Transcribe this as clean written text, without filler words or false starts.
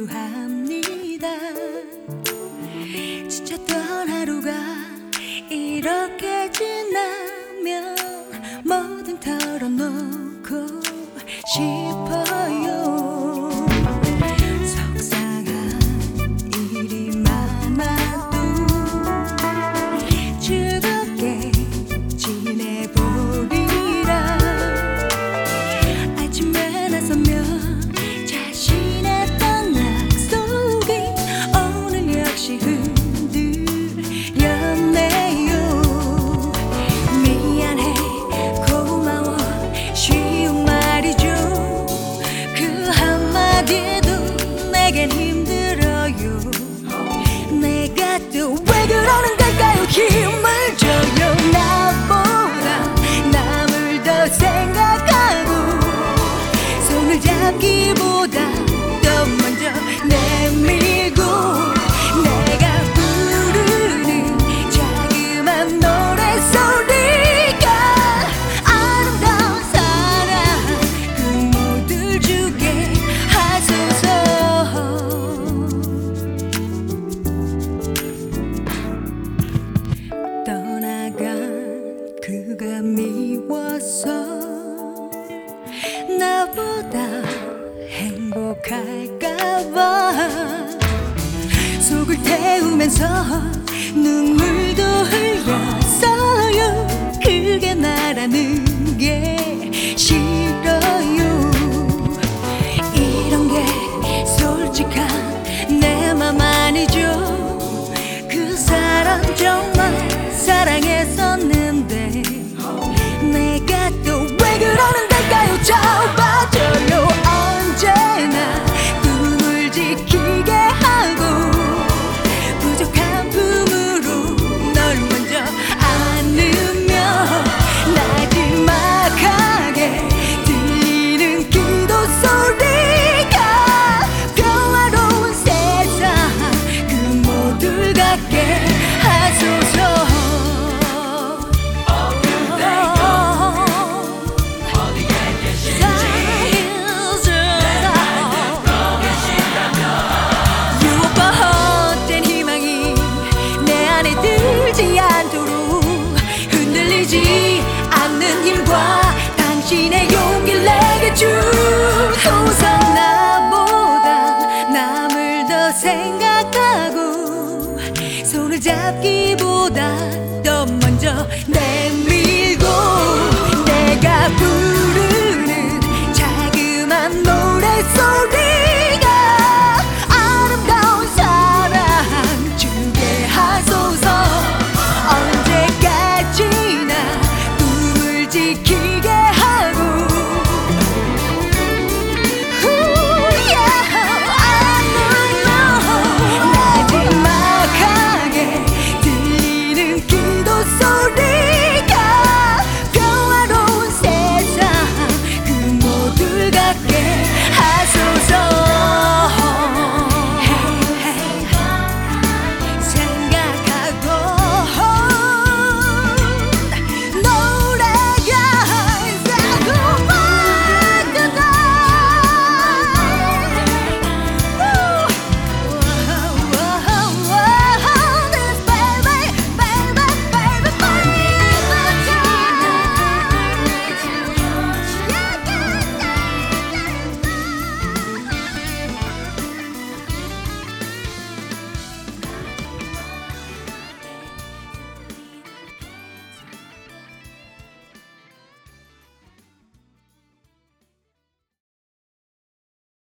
필요합니다. 지쳤던 하루가 이렇게 지나면 뭐든 털어놓고 싶어요. 속상한 일이 많아도 즐겁게 지내보리라. 아침에 나서면 자신의 떤 약속이 오늘 역시 흔들렸네요. 미안해, 고마워, 쉬운 말이죠. 그 한마디도 내겐 힘들어요. 내가 또 왜 그러는 걸까요? 힘을 줘요. 나보다 남을 더 생각하고 손을 잡기보다 더 먼저 내밀고 내가 부르는 자그만 노래소리가 아름다운 사랑 그 모두 주게 하소서. 떠나간 그가 미워서 나보다 행복할까봐 속을 태우면서 눈물도 흘렸어요. 그게 나라는 게 싫어요. 이런 게 솔직한 내 맘 아니죠. 그 사람 정말 사랑했었는데 내가 또 왜 그러는 걸까요? 잡아줘요. 언제나 꿈을 지키게 하고 부족한 품으로 널 먼저 안으며 나지막하게 들리는 기도 소리가 평화로운 세상 그 모두를 갖게 하소서. 흔들리지 않는 힘과 당신의 용기를 내게 주소서. 나보다 남을 더 생각하고 손을 잡기보다 더 먼저 내